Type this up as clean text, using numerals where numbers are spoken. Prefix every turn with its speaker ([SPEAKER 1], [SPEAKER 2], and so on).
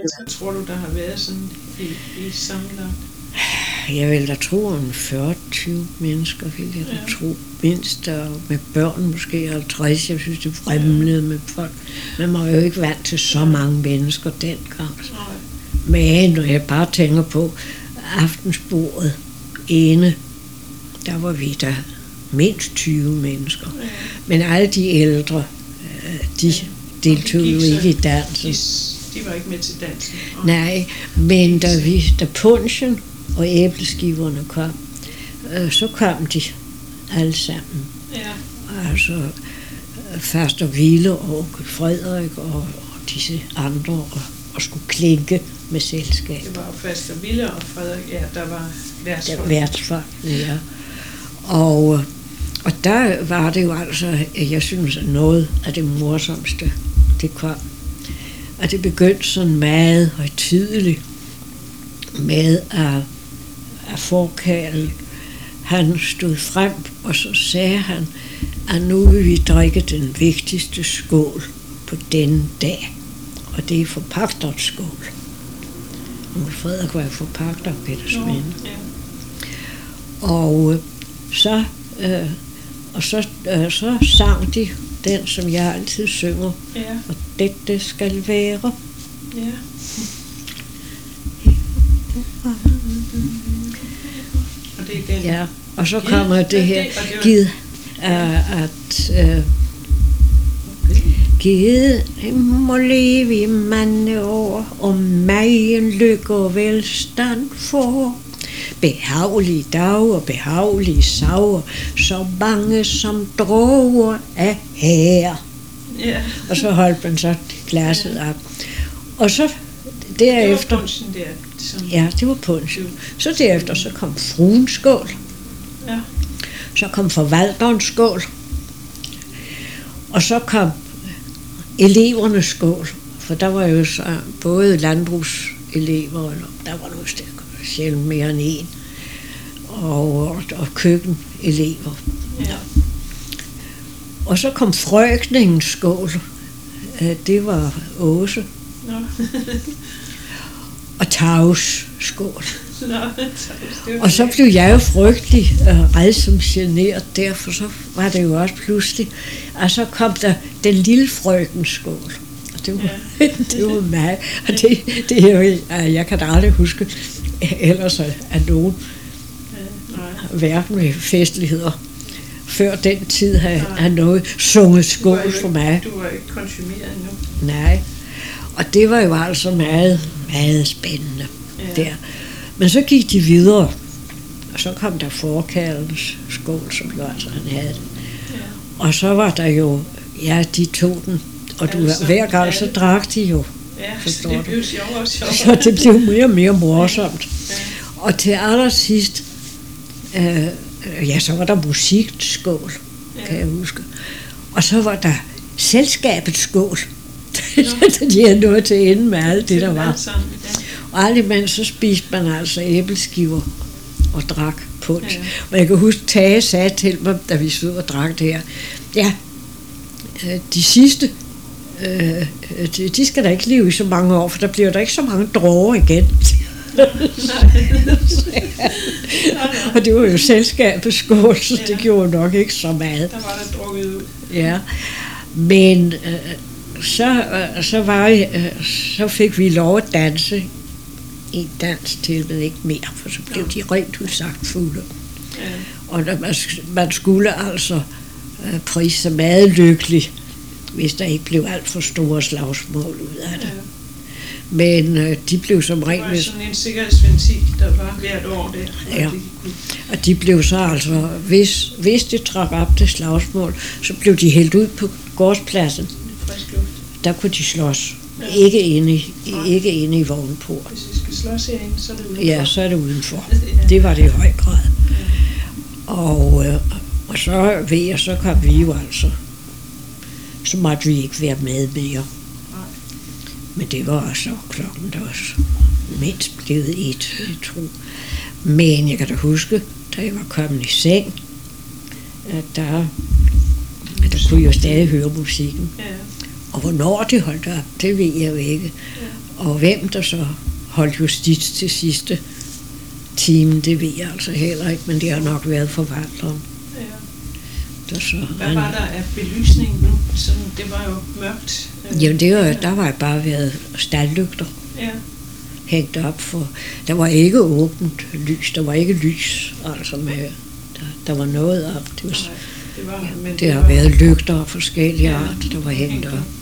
[SPEAKER 1] mennesker tror du, der har været sådan i sammenlagt?
[SPEAKER 2] Jeg vil da tro om 40-20 mennesker, vil jeg da tro. Mindst, og med børn måske 50. Jeg synes, det fremlede med folk. Man var jo ikke vant til så mange mennesker dengang. Men når jeg bare tænker på aftensbordet ene, der var vi der mindst 20 mennesker. Men alle de ældre, de deltog jo ikke i dansen.
[SPEAKER 1] De var ikke med til dansen?
[SPEAKER 2] Nej, men da punchen og æbleskiverne kom, så kom de alle sammen.
[SPEAKER 1] Ja.
[SPEAKER 2] Altså Faster Ville og Frederik og disse andre og skulle klinke med selskab.
[SPEAKER 1] Det var jo Faster Ville og Frederik, ja, der var
[SPEAKER 2] værtsfolk. Ja. Og der var det jo altså, jeg synes, at noget af det morsomste, det kom. Og det begyndte sådan meget højtideligt med at forkælen. Han stod frem, og så sagde han, at nu vil vi drikke den vigtigste skål på denne dag. Og det er forpagterens skål. Nu Frederik var forpagter, Peter Sminde. Og så sang de den, som jeg altid synger.
[SPEAKER 1] Ja.
[SPEAKER 2] Og dette skal være.
[SPEAKER 1] Ja. Og det er den.
[SPEAKER 2] Ja, og så kommer det her givet givet må leve i mange år, og magen lykke og velstand får. Behagelige dage og behagelige sager, så mange som droger er her.
[SPEAKER 1] Ja.
[SPEAKER 2] Og så holdt man så glasset op. Og så derefter...
[SPEAKER 1] Det var punchen der. Som...
[SPEAKER 2] Ja, det var punchen. Så derefter så kom fruens skål.
[SPEAKER 1] Ja.
[SPEAKER 2] Så kom forvalterens skål. Og så kom elevernes skål. For der var jo så både landbrugselever, og der var nogle stykker, sjældent mere end en, og køkkenelever.
[SPEAKER 1] Ja.
[SPEAKER 2] Og så kom frøkningens skål. Det var Åse.
[SPEAKER 1] Nå.
[SPEAKER 2] Og Taus skål.
[SPEAKER 1] Nå,
[SPEAKER 2] og så blev jeg jo frygtelig rædsom generet, derfor så var det jo også pludselig, og så kom der den lille frøkens skål. Og det var, det var mig, og det er jo, jeg kan da aldrig huske ellers at nogen hverken med festligheder før den tid har noget sunget skål for mig.
[SPEAKER 1] Du var ikke konsumeret endnu.
[SPEAKER 2] Nej, og det var jo altså meget, meget spændende der. Men så gik de videre, og så kom der forkaldens skål, som jo altså han havde. Ja. Og så var der jo, ja, de tog den, og hver gang så drak de jo.
[SPEAKER 1] Ja, så det blev sjovere og sjovere.
[SPEAKER 2] Så det blev mere og mere morsomt. Ja. Og til allersidst, så var der musikskål, kan jeg huske. Og så var der selskabets skål. De havde noget til ende med alt det, der var. Og alt imens så spiste man altså æbleskiver og drak punch. Ja. Og jeg kan huske, Tage sagde til mig, da vi stod og drak det her, ja, de sidste, de skal da ikke leve i så mange år, for der bliver der ikke så mange droger igen. Og det var jo selskabets skål, så det gjorde nok ikke så meget.
[SPEAKER 1] Der var der drukket ud.
[SPEAKER 2] Ja, men så fik vi lov at danse en dans til, men ikke mere, for så blev de rent udsagt fulde. Ja. Og man skulle altså prise sig meget lykkelig, hvis der ikke blev alt for store slagsmål ud af det. Ja. Men de blev som regel...
[SPEAKER 1] Det var sådan en sikkerhedsventil, der var hvert år der.
[SPEAKER 2] Ja, og de blev så altså, hvis det trak op til slagsmål, så blev de hældt ud på gårdspladsen. Der kunne de slås. Ja. Ikke inde i vognport.
[SPEAKER 1] Hvis vi skal slås herinde, så er det udenfor.
[SPEAKER 2] Ja, så er det udenfor. Ja. Det var det i høj grad. Ja. Og så ved jeg, så kom vi jo altså. Så måtte vi ikke være med mere. Nej. Men det var så klokken, der var mindst blevet 1, jeg tror. Men jeg kan da huske, da jeg var kommet i seng, at der kunne jeg jo stadig høre musikken. Ja. Og hvornår det holdt op, det ved jeg jo ikke. Ja. Og hvem der så holdt justits til sidste time, det ved jeg altså heller ikke, men det har nok været forvalteren.
[SPEAKER 1] Ja.
[SPEAKER 2] Der så,
[SPEAKER 1] Hvad var der af belysning nu? Sådan, det var jo mørkt.
[SPEAKER 2] Jamen der var bare været staldlygter
[SPEAKER 1] Ja.
[SPEAKER 2] hængt op, for der var ikke åbent lys, der var ikke lys, altså med, der var noget op.
[SPEAKER 1] Det var, men
[SPEAKER 2] det har været lygter af forskellige art, der var hængt op.